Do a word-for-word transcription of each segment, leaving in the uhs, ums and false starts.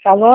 Alô?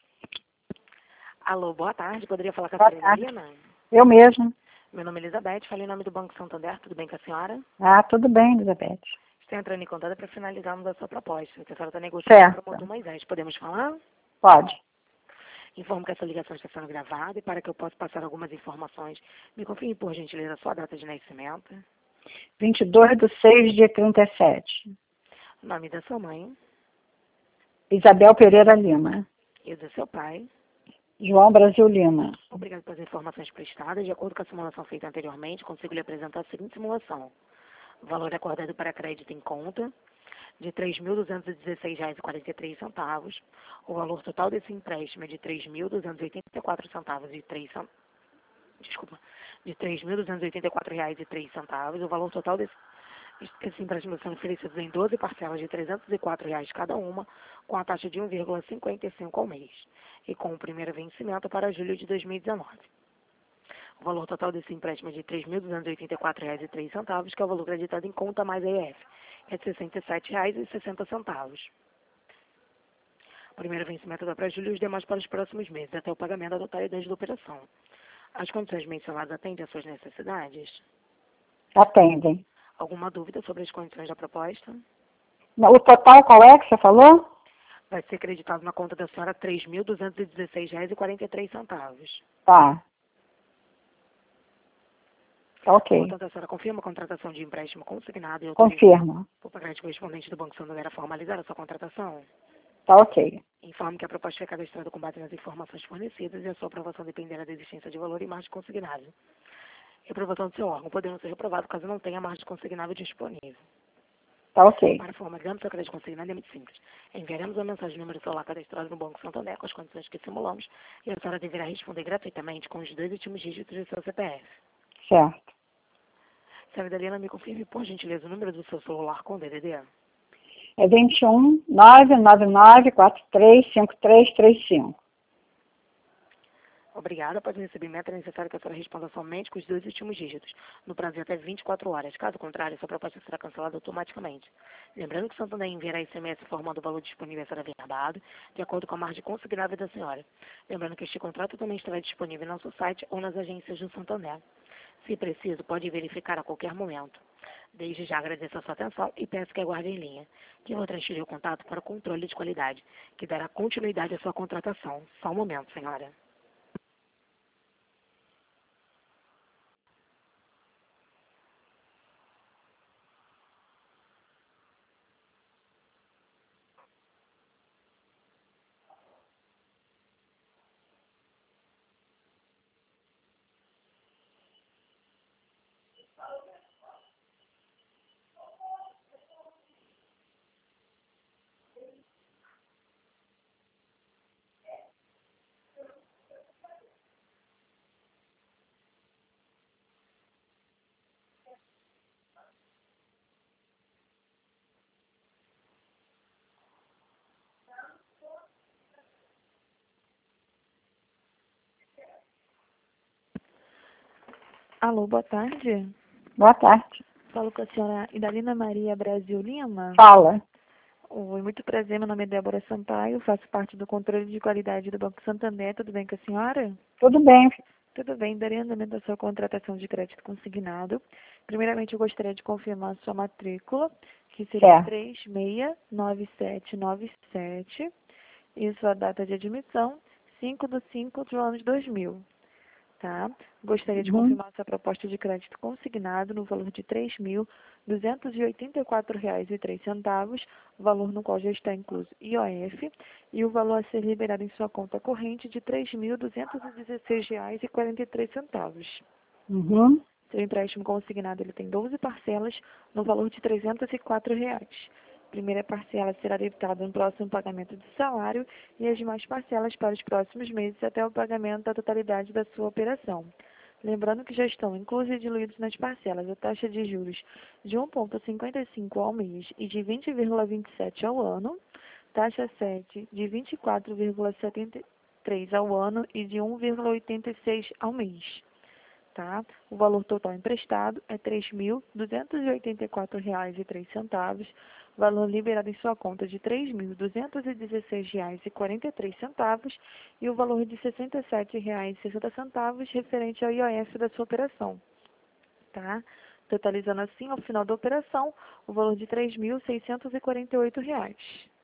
Alô, boa tarde. Poderia falar com a Boa senhora tarde. Helena? Eu mesma. Meu nome é Elizabeth, falei em nome do Banco Santander. Tudo bem com a senhora? Ah, tudo bem, Elizabeth. Estou entrando em contato para finalizarmos a sua proposta, que a senhora está negociando Certo. para o Promotor Moisés. Podemos falar? Pode. Informo que essa ligação está sendo gravada e para que eu possa passar algumas informações, me confirme, por gentileza, a sua data de nascimento, vinte e dois de seis de trinta e sete. o nome da sua mãe Isabel Pereira Lima. e do seu pai. João Brasil Lima. Obrigado pelas informações prestadas. De acordo com a simulação feita anteriormente, consigo lhe apresentar a seguinte simulação. O valor acordado para crédito em conta de três mil duzentos e dezesseis reais e quarenta e três centavos. O valor total desse empréstimo é de três mil duzentos e oitenta e quatro centavos e três centavos. Desculpa, de três mil duzentos e oitenta e quatro reais e três centavos. O valor total desse esse empréstimo são oferecidos em doze parcelas de trezentos e quatro reais cada uma, com a taxa de um vírgula cinquenta e cinco ao mês, e com o primeiro vencimento para julho de dois mil e dezenove. O valor total desse empréstimo é de três mil duzentos e oitenta e quatro reais e três centavos, que é o valor creditado em conta mais I F, é de sessenta e sete reais e sessenta centavos. O primeiro vencimento dá para julho e os demais para os próximos meses, até o pagamento da totalidade da operação. As condições mencionadas atendem às suas necessidades? Atendem. Alguma dúvida sobre as condições da proposta? O total qual é que você falou? Vai ser creditado na conta da senhora três mil duzentos e dezesseis reais e quarenta e três centavos. Tá. Tá ok. Portanto, a senhora confirma a contratação de empréstimo consignado e autoriza Confirmo. o pagamento correspondente do Banco Santander a formalizar a sua contratação? Tá ok. Informo que a proposta é cadastrada com base nas informações fornecidas e a sua aprovação dependerá da existência de valor e margem consignável. E a aprovação do seu órgão podendo ser reprovado caso não tenha margem consignável disponível. Tá ok. Para formalizarmos seu crédito consignado é muito simples. Enviaremos uma mensagem no número celular cadastrado no Banco Santander com as condições que simulamos e a senhora deverá responder gratuitamente com os dois últimos dígitos do seu C P F. Certo. Senhora Helena, me confirme, por gentileza, o número do seu celular com D D D. É vinte e um, nove nove nove, quatro três cinco três três cinco. Obrigada. Após o recebimento, é necessário que a senhora responda somente com os dois últimos dígitos, no prazo de até vinte e quatro horas. Caso contrário, sua proposta será cancelada automaticamente. Lembrando que o Santander enviará S M S informando o valor disponível a ser averbado, de acordo com a margem consignável da senhora. Lembrando que este contrato também estará disponível no nosso site ou nas agências do Santander. Se preciso, pode verificar a qualquer momento. Desde já agradeço a sua atenção e peço que aguarde em linha, que eu vou transferir o contato para o controle de qualidade, que dará continuidade à sua contratação. Só um momento, senhora. Alô, boa tarde. Boa tarde. Falo com a senhora Idalina Maria Brasil Lima. Fala. Oi, muito prazer, meu nome é Débora Sampaio, faço parte do controle de qualidade do Banco Santander. Tudo bem com a senhora? Tudo bem. Tudo bem, darei andamento à sua contratação de crédito consignado. Primeiramente, eu gostaria de confirmar a sua matrícula, que seria Certo. três seis nove sete nove sete, e sua data de admissão, cinco de cinco do ano de dois mil. Tá? Gostaria de Uhum. confirmar essa proposta de crédito consignado no valor de três mil duzentos e oitenta e quatro reais e três centavos, valor no qual já está incluso I O F, e o valor a ser liberado em sua conta corrente de três mil duzentos e dezesseis reais e quarenta e três centavos. Uhum. Seu empréstimo consignado ele tem doze parcelas no valor de trezentos e quatro reais. Primeira parcela será debitada no próximo pagamento do salário e as demais parcelas para os próximos meses até o pagamento da totalidade da sua operação. Lembrando que já estão inclusos e diluídos nas parcelas a taxa de juros de um vírgula cinquenta e cinco ao mês e de vinte vírgula vinte e sete ao ano, taxa sete de vinte e quatro vírgula setenta e três ao ano e de um vírgula oitenta e seis ao mês. Tá? O valor total emprestado é três mil duzentos e oitenta e quatro reais e três centavos, valor liberado em sua conta de três mil duzentos e dezesseis reais e quarenta e três centavos e o valor de sessenta e sete reais e sessenta centavos referente ao I O F da sua operação, tá? Totalizando assim, ao final da operação, o valor de três mil seiscentos e quarenta e oito reais.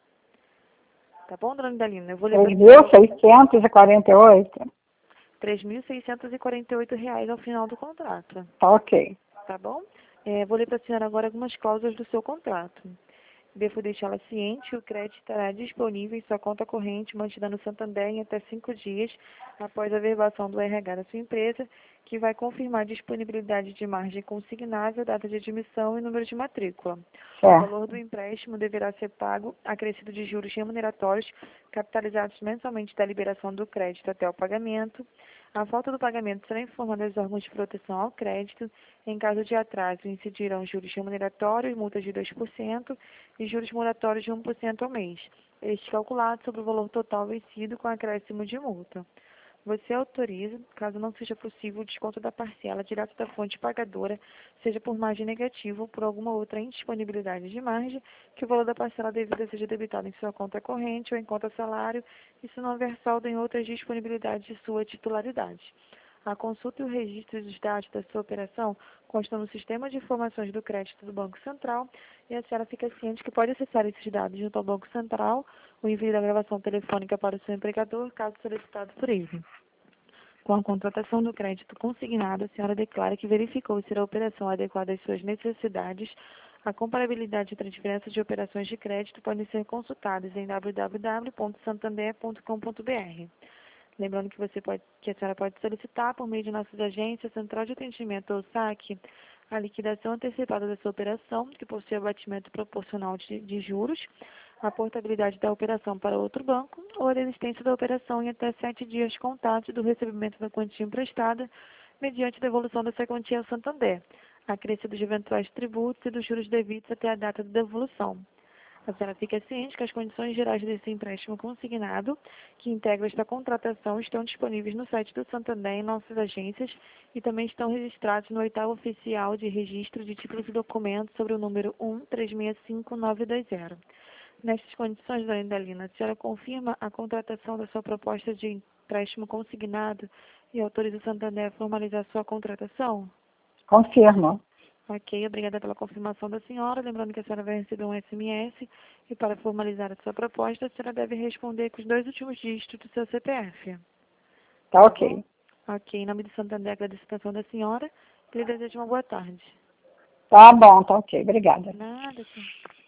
Tá bom, dona Idalina? Eu vou ler três mil seiscentos e quarenta e oito? três mil seiscentos e quarenta e oito reais ao final do contrato. Tá ok. Tá bom? É, vou ler para a senhora agora algumas cláusulas do seu contrato. Devo deixá-la ciente que o crédito estará disponível em sua conta corrente mantida no Santander em até cinco dias após a verbação do R H da sua empresa, que vai confirmar a disponibilidade de margem consignável, data de admissão e número de matrícula. É. O valor do empréstimo deverá ser pago acrescido de juros remuneratórios capitalizados mensalmente da liberação do crédito até o pagamento. A falta do pagamento será informada aos órgãos de proteção ao crédito. Em caso de atraso, incidirão juros remuneratórios, multas de dois por cento e juros moratórios de um por cento ao mês, este calculado sobre o valor total vencido com acréscimo de multa. Você autoriza, caso não seja possível, o desconto da parcela direto da fonte pagadora, seja por margem negativa ou por alguma outra indisponibilidade de margem, que o valor da parcela devida seja debitado em sua conta corrente ou em conta salário, e se não houver saldo em outras disponibilidades de sua titularidade. A consulta e o registro dos dados da sua operação constam no Sistema de Informações do Crédito do Banco Central e a senhora fica ciente que pode acessar esses dados junto ao Banco Central, o envio da gravação telefônica para o seu empregador, caso solicitado por ele. Com a contratação do crédito consignado, a senhora declara que verificou ser a operação adequada às suas necessidades. A comparabilidade entre diferenças de operações de crédito podem ser consultadas em w w w ponto santander ponto com ponto b r. Lembrando que, você pode, que a senhora pode solicitar, por meio de nossas agências, Central de Atendimento ou S A C, a liquidação antecipada da sua operação, que possui abatimento proporcional de, de juros, a portabilidade da operação para outro banco ou a desistência da operação em até sete dias contados do recebimento da quantia emprestada, mediante devolução dessa quantia ao Santander, acrescido de eventuais tributos e dos juros devidos até a data de devolução. A senhora fica ciente que as condições gerais desse empréstimo consignado, que integra esta contratação, estão disponíveis no site do Santander em nossas agências e também estão registrados no oitavo oficial de registro de títulos e documentos sobre o número um três seis cinco nove dois zero. Nestas condições, dona Idalina, a senhora confirma a contratação da sua proposta de empréstimo consignado e autoriza o Santander a formalizar sua contratação? Confirmo. Ok, obrigada pela confirmação da senhora. Lembrando que a senhora vai receber um S M S e para formalizar a sua proposta, a senhora deve responder com os dois últimos dígitos do seu C P F. Tá ok. Ok, em nome do Santander, agradeço a atenção da senhora e lhe desejo uma boa tarde. Tá bom, tá ok. Obrigada. Nada, senhora.